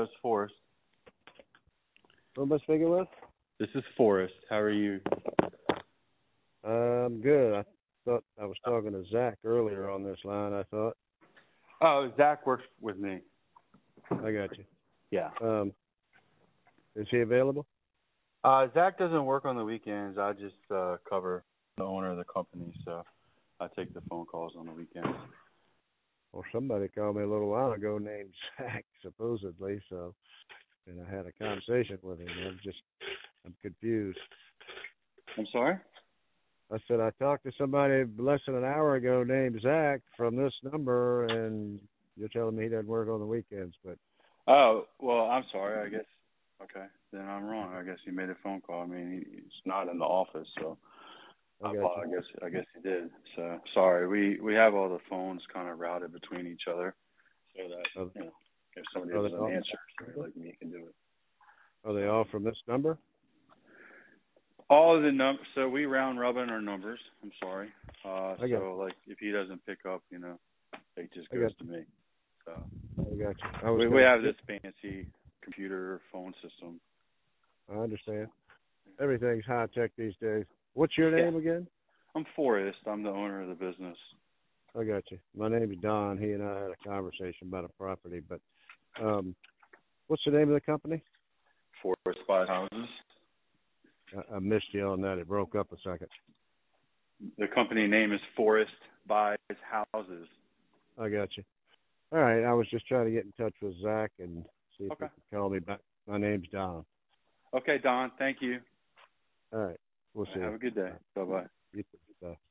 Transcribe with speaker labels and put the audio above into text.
Speaker 1: it's Forrest.
Speaker 2: Who am I speaking with?
Speaker 1: This is Forrest. How are you?
Speaker 2: I'm good. I thought I was talking to Zach earlier on this line, I thought.
Speaker 1: Oh, Zach works with me.
Speaker 2: I got you.
Speaker 1: Yeah.
Speaker 2: Is he available?
Speaker 1: Zach doesn't work on the weekends. I just cover the owner of the company, so I take the phone calls on the weekends.
Speaker 2: Well, somebody called me a little while ago named Zach, supposedly, and I had a conversation with him. I'm confused.
Speaker 1: I'm sorry?
Speaker 2: I said I talked to somebody less than an hour ago named Zach from this number, and you're telling me he doesn't work on the weekends. But
Speaker 1: Oh, well, I'm sorry. I guess, okay, then I'm wrong. I guess he made a phone call. I mean, he's not in the office, so I guess he did. So sorry. We have all the phones kind of routed between each other so that, if somebody doesn't answer, somebody like me can do it.
Speaker 2: Are they all from this number?
Speaker 1: All of the numbers, so we round robin our numbers. I'm sorry. So like if he doesn't pick up, it just goes to me. So
Speaker 2: I got you.
Speaker 1: We have this fancy computer phone system.
Speaker 2: I understand. Everything's high tech these days. What's your name again?
Speaker 1: I'm Forrest. I'm the owner of the business.
Speaker 2: I got you. My name is Don. He and I had a conversation about a property, but what's the name of the company?
Speaker 1: Forrest Buys Houses.
Speaker 2: I missed you on that. It broke up a second.
Speaker 1: The company name is Forrest Buys Houses.
Speaker 2: I got you. All right. I was just trying to get in touch with Zach and see if he could call me back. My name's Don.
Speaker 1: Okay, Don. Thank you.
Speaker 2: All right. We'll see.
Speaker 1: Have a good day. Bye-bye.
Speaker 2: You too. Bye.